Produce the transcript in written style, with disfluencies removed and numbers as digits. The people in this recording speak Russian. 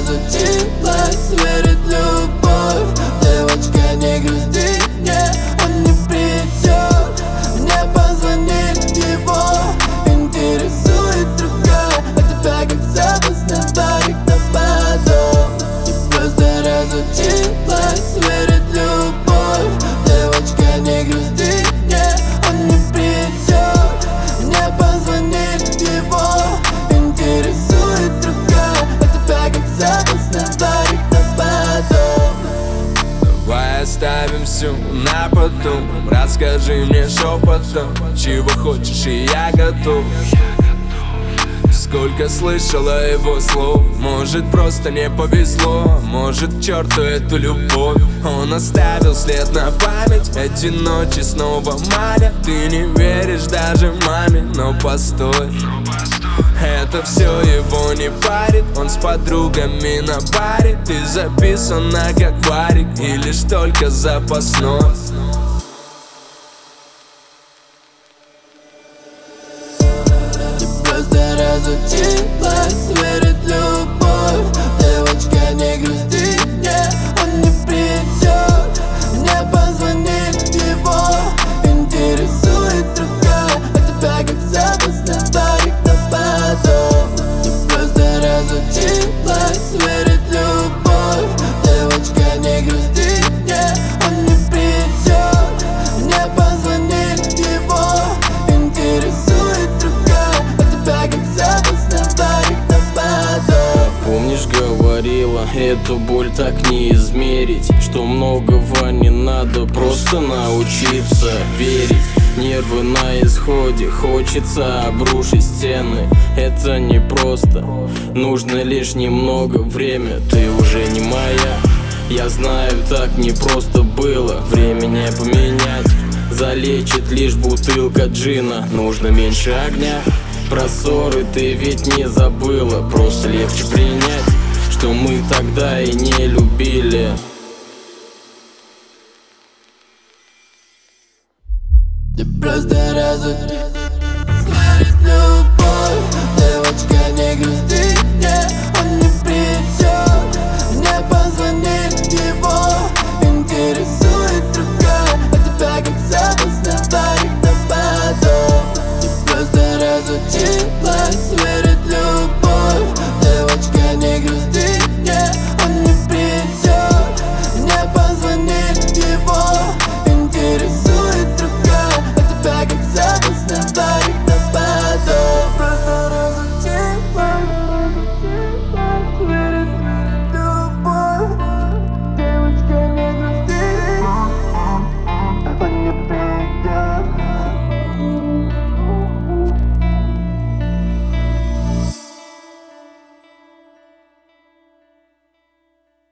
разучилась верить в любовь. Девочка, не грусти, не, он не придет. Мне позвонит его, интересует другая. А тебя как зовут, на барик на потом. Ты просто разучилась верить в любовь. Девочка, не грусти, не, он не придет. Мне позвонит его, интересует другая. А тебя как зовут, на барик на потом. Давай оставим все на потом. Расскажи мне шепотом, чего хочешь, и я готов. Сколько слышала его слов. Может, просто не повезло, может, к черту эту любовь. Он оставил след на память. Эти ночи снова манят. Ты не веришь даже маме, но постой, это все его не парит. Он с подругами на паре. Ты записана как варик и лишь только запасной. Просто разучилась верить в любовь. Девочка, не грусти, не, он не придет. Мне позвонит его, интересует другая. А тебя как зовут, на барик на потом. Ты просто разучилась верить в любовь. Девочка, не грусти, не, он не придет. Мне позвонит его, интересует другая. А тебя как зовут, на барик на потом. Помнишь, говорила, эту боль так не измерить, что многого не надо, просто научиться верить. Нервы на исходе, хочется обрушить стены. Это не просто, нужно лишь немного время. Ты уже не моя, я знаю, так не просто было. Время не поменять, залечит лишь бутылка джина. Нужно меньше огня, про ссоры ты ведь не забыла. Просто легче принять, что мы тогда и не любили.